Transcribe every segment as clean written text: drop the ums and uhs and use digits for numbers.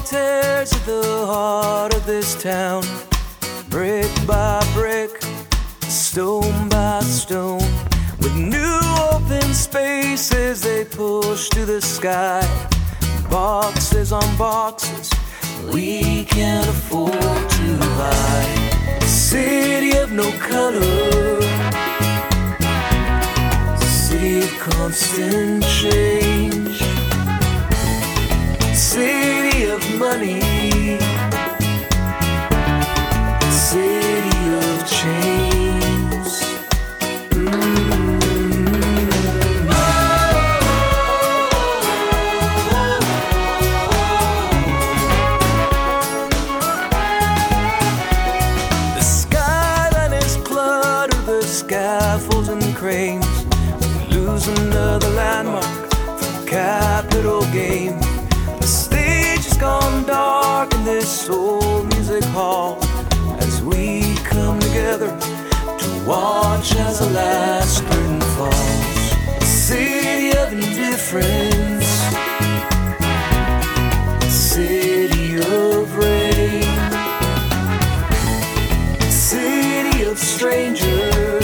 tears at the heart of this town. Brick by brick, stone by stone, with new open spaces they push to the sky. Boxes on boxes we can't afford to buy. A city of no color, a city of constant change, a city of money, a city of chains. Scaffolds and cranes, we lose another landmark for capital gain. The stage has gone dark in this old music hall as we come together to watch as the last curtain falls. A city of indifference, a city of rain, a city of strangers,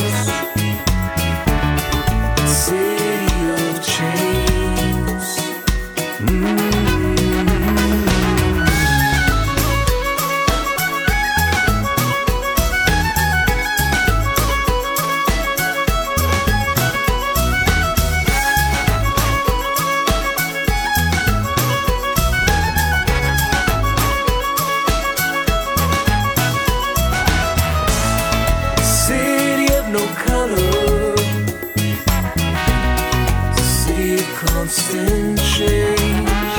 constant change,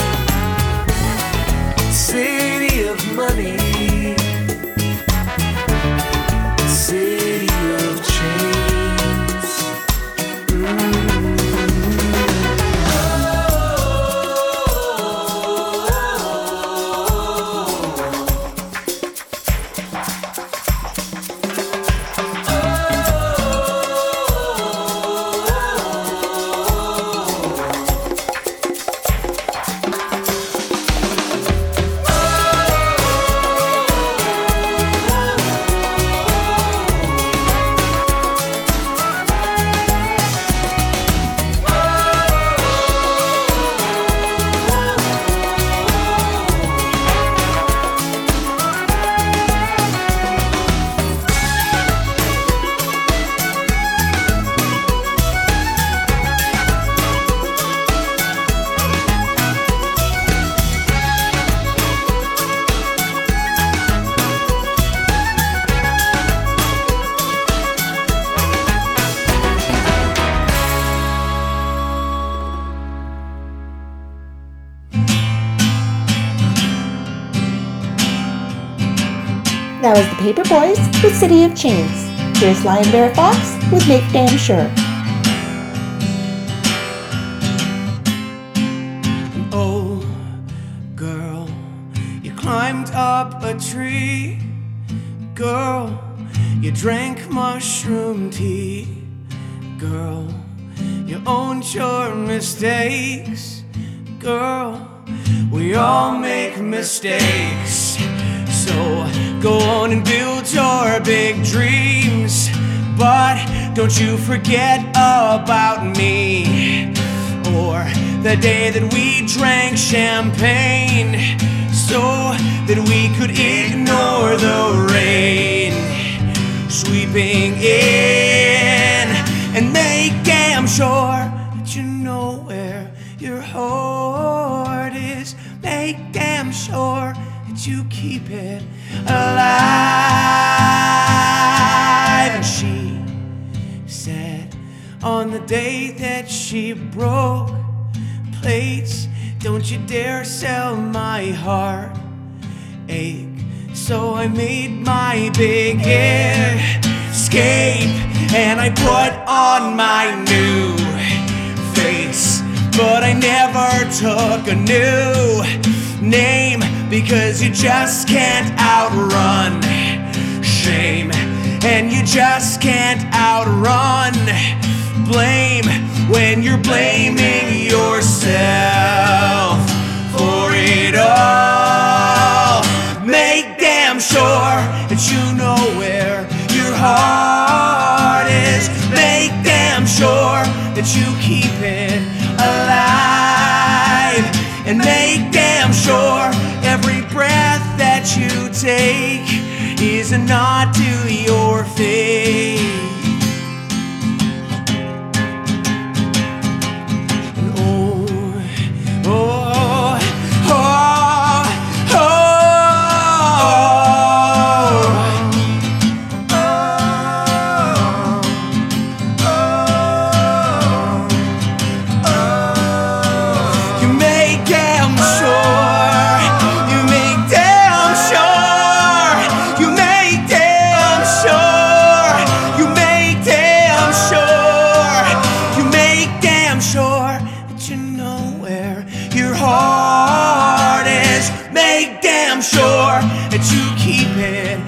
city of money, city of chains. That was the Paper Boys with City of Chains. Here's Lion Bear Fox with Make Damn Sure. Oh, girl, you climbed up a tree. Girl, you drank mushroom tea. Girl, you owned your mistakes. Girl, we all make mistakes. So go on and build your big dreams, but don't you forget about me, or the day that we drank champagne so that we could ignore the rain sweeping in, and make damn sure that you know where your heart is. Make damn sure that you keep it alive. And she said on the day that she broke plates, don't you dare sell my heart ache. So I made my big escape, and I put on my new face, but I never took a new name, because you just can't outrun shame, and you just can't outrun blame when you're blaming yourself for it all. Every breath that you take is a nod to your faith. And oh, oh, oh, oh, oh. You make damn sure, you make damn sure, you make damn sure, you make damn sure, you make damn sure that you know where your heart is. Make damn sure that you keep it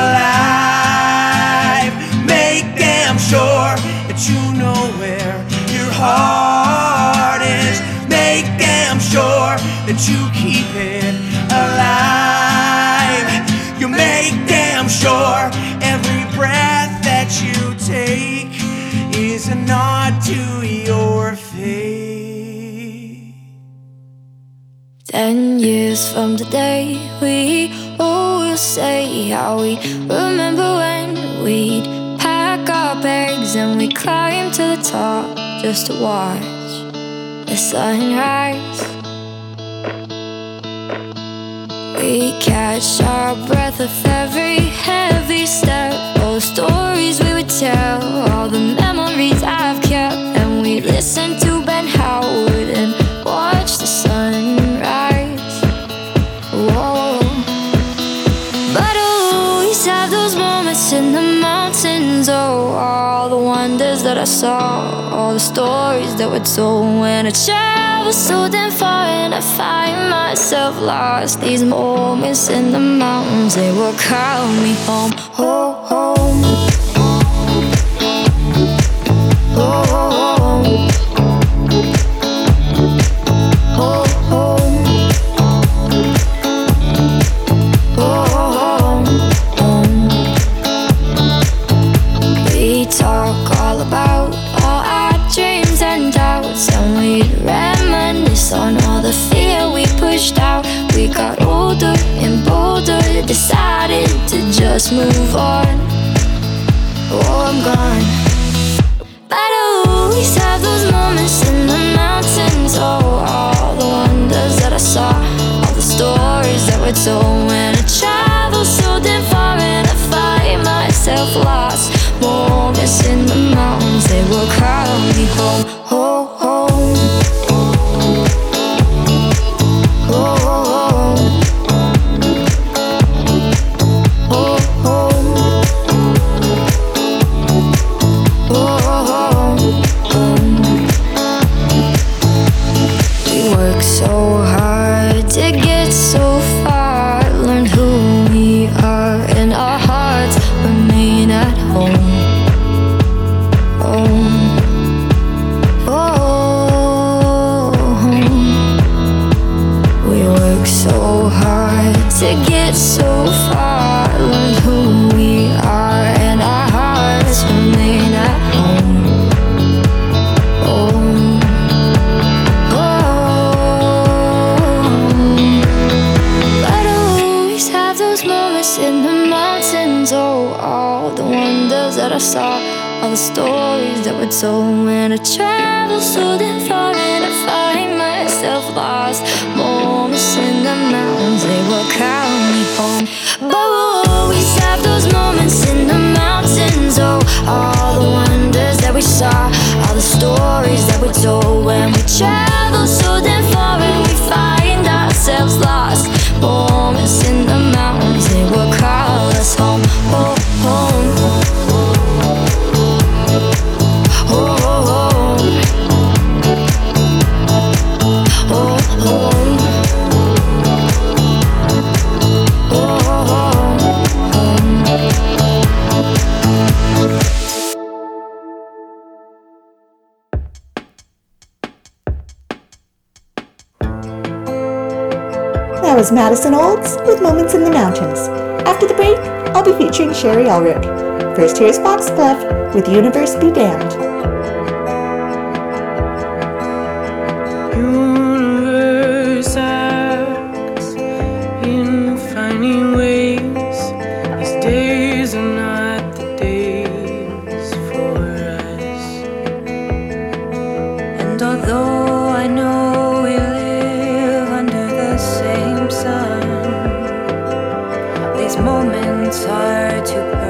alive. Make damn sure that you know where your heart is. Make damn sure that you keep it alive. You make damn sure every breath that you take is a nod to your faith. 10 years from today, we all will say how we remember when we'd pack our bags and we'd climb to the top just to watch the sunrise. We catch our breath with every heavy step. All the stories we would tell, all the memories I've kept. And we listen to Ben Howard and watch the sunrise. Whoa. But I'll always have those moments in the mountains. Oh, all the wonders that I saw, all the stories that were told. When I travel so damn far and I find myself lost, these moments in the mountains, they will call me home. Oh, home. Oh, home. Oh, home. Oh, home. We talk all about all our dreams and doubts, and we'd reminisce on all the fear we pushed out. We got older and bolder, decided to just move on. Oh, I'm gone. But I always have those moments in the mountains. Oh, all the wonders that I saw, all the stories that were told. When I travel so damn far and I find myself lost, moments in the mountains, they will call me home. Oh, home. Oh, home. Oh, home. Oh, home. We work so hard to get so far, learn who we are, and our hearts remain at home. We work so hard to get so far, learn who we are, and our hearts remain at home. But I always have those moments in the mountains. Oh, all the wonders that I saw, all the stories that were told. When I travel so damn far and I find myself lost, moments in the mountains, they will call me home. But we'll always have those moments in the mountains. Oh, all the wonders that we saw, all the stories that we told. When we travel so damn far and we find ourselves lost, moments in the mountains, they will call us home. Oh, home. Oh, home. Oh, home. Oh, home. That was Madison Olds with Moments in the Mountains. After the break, I'll be featuring Sherry Elrick. First, here's Foxglove with Universe Be Damned. Universe acts finding ways. These days are not the days for us. And although I know we live under the same sun, these moments are too